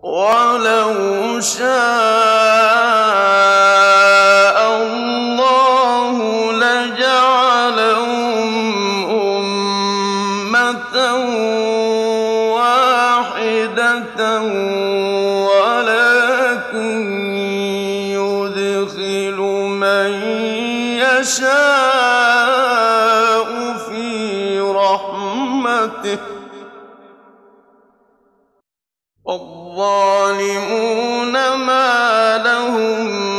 وَلَوْ شَاءَ اللَّهُ لَجَعَلَهُمْ أُمَّةً وَاحِدَةً وَلَٰكِن يُدْخِلُ مَن يَشَاءُ فِي رَحْمَتِهِ ۚ وَالظَّالِمُونَ مَا لَهُم